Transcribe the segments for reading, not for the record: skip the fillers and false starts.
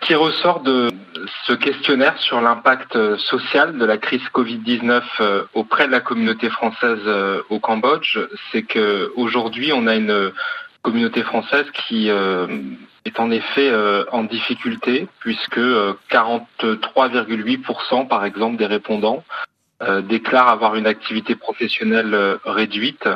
qui ressort de ce questionnaire sur l'impact social de la crise Covid-19 auprès de la communauté française au Cambodge, c'est qu'aujourd'hui, on a une communauté française qui est en effet en difficulté, puisque 43,8% par exemple des répondants déclarent avoir une activité professionnelle réduite,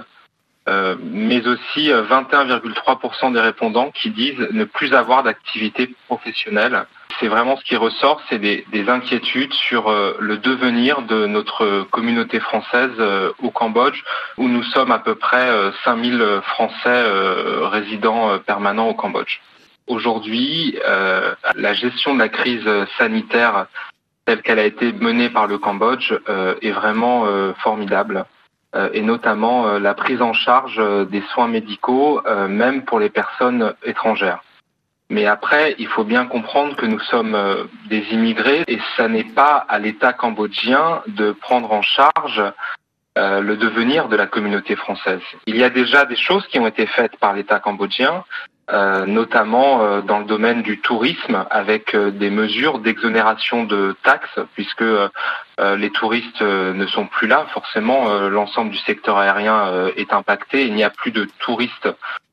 mais aussi 21,3% des répondants qui disent ne plus avoir d'activité professionnelle. C'est vraiment ce qui ressort, c'est des inquiétudes sur le devenir de notre communauté française au Cambodge, où nous sommes à peu près 5000 Français résidents permanents au Cambodge. Aujourd'hui, la gestion de la crise sanitaire telle qu'elle a été menée par le Cambodge est vraiment formidable. Et notamment la prise en charge des soins médicaux, même pour les personnes étrangères. Mais après, il faut bien comprendre que nous sommes des immigrés et ça n'est pas à l'État cambodgien de prendre en charge le devenir de la communauté française. Il y a déjà des choses qui ont été faites par l'État cambodgien, notamment dans le domaine du tourisme, avec des mesures d'exonération de taxes, puisque les touristes ne sont plus là. Forcément, l'ensemble du secteur aérien est impacté. Il n'y a plus de touristes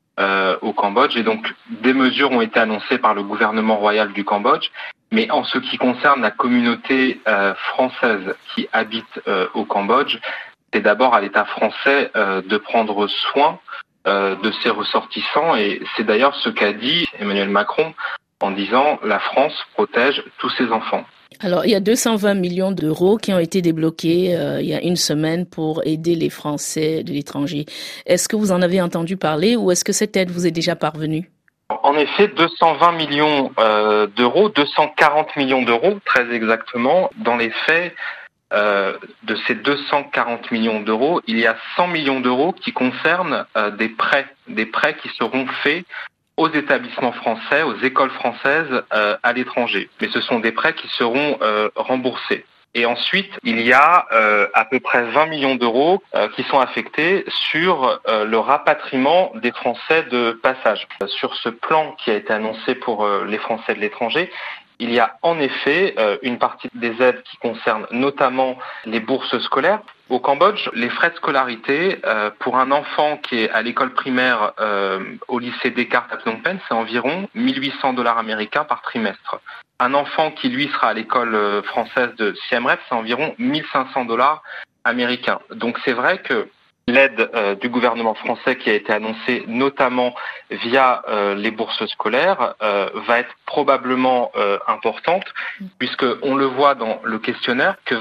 au Cambodge. Et donc, des mesures ont été annoncées par le gouvernement royal du Cambodge. Mais en ce qui concerne la communauté française qui habite au Cambodge, c'est d'abord à l'État français de prendre soin de ses ressortissants. Et c'est d'ailleurs ce qu'a dit Emmanuel Macron en disant « La France protège tous ses enfants ». Alors, il y a 220 millions d'euros qui ont été débloqués il y a une semaine pour aider les Français de l'étranger. Est-ce que vous en avez entendu parler ou est-ce que cette aide vous est déjà parvenue ? En effet, 220 millions d'euros, 240 millions d'euros très exactement. Dans les faits, de ces 240 millions d'euros, il y a 100 millions d'euros qui concernent des prêts qui seront faits aux établissements français, aux écoles françaises à l'étranger. Mais ce sont des prêts qui seront remboursés. Et ensuite, il y a à peu près 20 millions d'euros qui sont affectés sur le rapatriement des Français de passage. Sur ce plan qui a été annoncé pour les Français de l'étranger, il y a en effet une partie des aides qui concernent notamment les bourses scolaires. Au Cambodge, les frais de scolarité pour un enfant qui est à l'école primaire au lycée Descartes à Phnom Penh, c'est environ 1800 $ américains par trimestre. Un enfant qui, lui, sera à l'école française de Siem Reap, c'est environ 1500 $ américains. Donc c'est vrai que l'aide du gouvernement français qui a été annoncée notamment via les bourses scolaires va être probablement importante, puisqu'on le voit dans le questionnaire que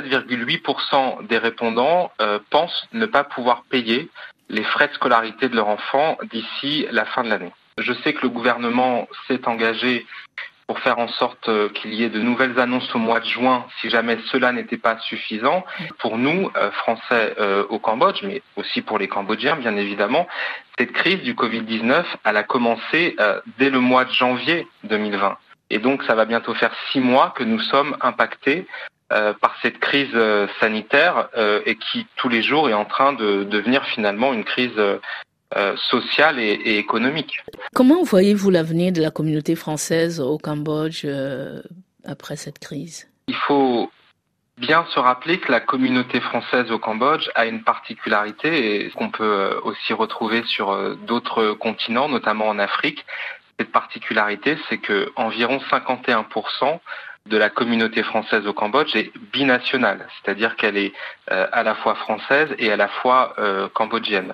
27,8% des répondants pensent ne pas pouvoir payer les frais de scolarité de leur enfant d'ici la fin de l'année. Je sais que le gouvernement s'est engagé pour faire en sorte qu'il y ait de nouvelles annonces au mois de juin, si jamais cela n'était pas suffisant. Pour nous, Français au Cambodge, mais aussi pour les Cambodgiens, bien évidemment, cette crise du Covid-19, elle a commencé dès le mois de janvier 2020. Et donc, ça va bientôt faire 6 mois que nous sommes impactés par cette crise sanitaire et qui, tous les jours, est en train de devenir finalement une crise sociale et économique. Comment voyez-vous l'avenir de la communauté française au Cambodge après cette crise ? Il faut bien se rappeler que la communauté française au Cambodge a une particularité et qu'on peut aussi retrouver sur d'autres continents, notamment en Afrique. Cette particularité, c'est que environ 51% de la communauté française au Cambodge est binationale, c'est-à-dire qu'elle est à la fois française et à la fois cambodgienne.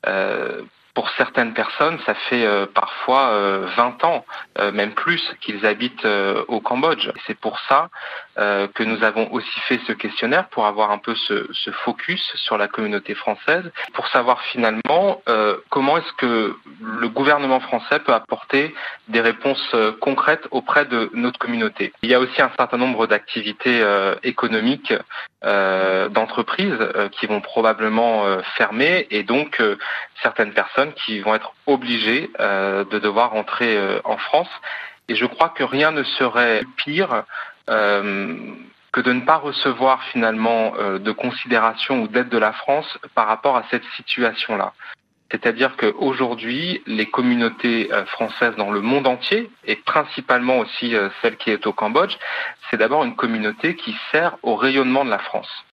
Pour certaines personnes, ça fait parfois 20 ans, même plus, qu'ils habitent au Cambodge. C'est pour ça que nous avons aussi fait ce questionnaire, pour avoir un peu ce focus sur la communauté française, pour savoir finalement comment est-ce que le gouvernement français peut apporter des réponses concrètes auprès de notre communauté. Il y a aussi un certain nombre d'activités économiques d'entreprises qui vont probablement fermer, et donc certaines personnes qui vont être obligées de devoir rentrer en France. Et je crois que rien ne serait pire que de ne pas recevoir finalement de considération ou d'aide de la France par rapport à cette situation-là. C'est-à-dire qu'aujourd'hui, les communautés françaises dans le monde entier, et principalement aussi celle qui est au Cambodge, c'est d'abord une communauté qui sert au rayonnement de la France.